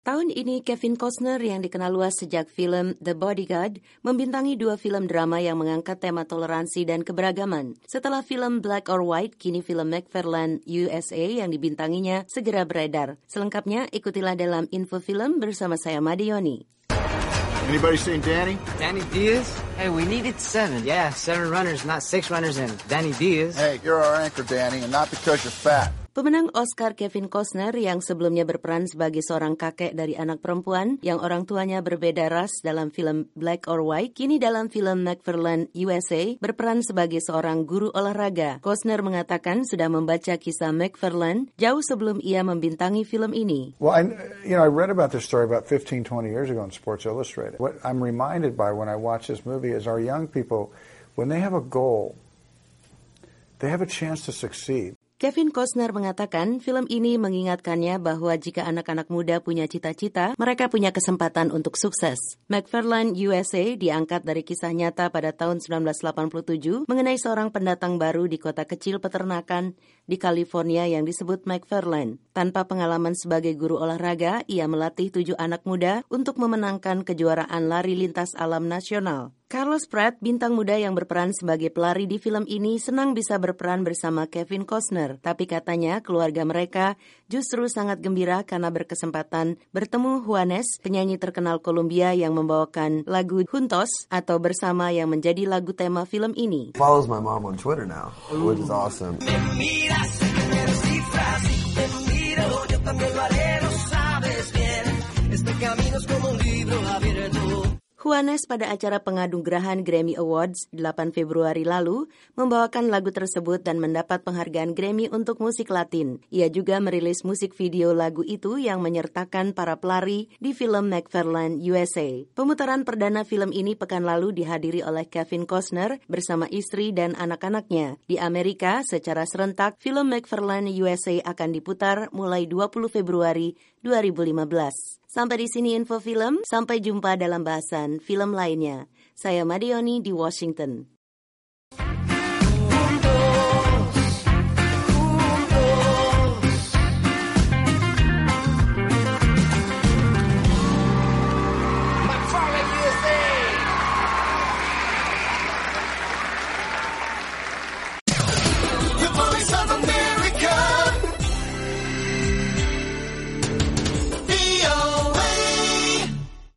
Tahun ini Kevin Costner yang dikenal luas sejak film The Bodyguard membintangi 2 film drama yang mengangkat tema toleransi dan keberagaman. Setelah film Black or White, kini film McFarlane USA yang dibintanginya segera beredar. Selengkapnya ikutilah dalam info film bersama saya Madioni. Anybody seen Danny? Danny Diaz? Hey, we needed 7. Yeah, 7 runners, not 6 runners, and Danny Diaz. Hey, you're our anchor, Danny, and not because you're fat. Pemenang Oscar Kevin Costner yang sebelumnya berperan sebagai seorang kakek dari anak perempuan yang orang tuanya berbeda ras dalam film Black or White, kini dalam film McFarlane USA berperan sebagai seorang guru olahraga. Costner mengatakan sudah membaca kisah McFarlane jauh sebelum ia membintangi film ini. Well, I read about this story about 15, 20 years ago in Sports Illustrated. What I'm reminded by when I watch this movie is our young people, when they have a goal, they have a chance to succeed. Kevin Costner mengatakan film ini mengingatkannya bahwa jika anak-anak muda punya cita-cita, mereka punya kesempatan untuk sukses. McFarlane USA diangkat dari kisah nyata pada tahun 1987 mengenai seorang pendatang baru di kota kecil peternakan di California yang disebut McFarlane. Tanpa pengalaman sebagai guru olahraga, ia melatih 7 anak muda untuk memenangkan kejuaraan lari lintas alam nasional. Carlos Pratt, bintang muda yang berperan sebagai pelari di film ini, senang bisa berperan bersama Kevin Costner. Tapi katanya keluarga mereka justru sangat gembira karena berkesempatan bertemu Juanes, penyanyi terkenal Kolombia yang membawakan lagu Juntos atau Bersama yang menjadi lagu tema film ini. Follows my mom on Twitter now, which is awesome. Juanes pada acara penganugerahan Grammy Awards 8 Februari lalu membawakan lagu tersebut dan mendapat penghargaan Grammy untuk musik Latin. Ia juga merilis musik video lagu itu yang menyertakan para pelari di film McFarlane USA. Pemutaran perdana film ini pekan lalu dihadiri oleh Kevin Costner bersama istri dan anak-anaknya. Di Amerika, secara serentak, film McFarlane USA akan diputar mulai 20 Februari 2015. Sampai di sini info film, sampai jumpa dalam bahasan film lainnya. Saya Madioni di Washington.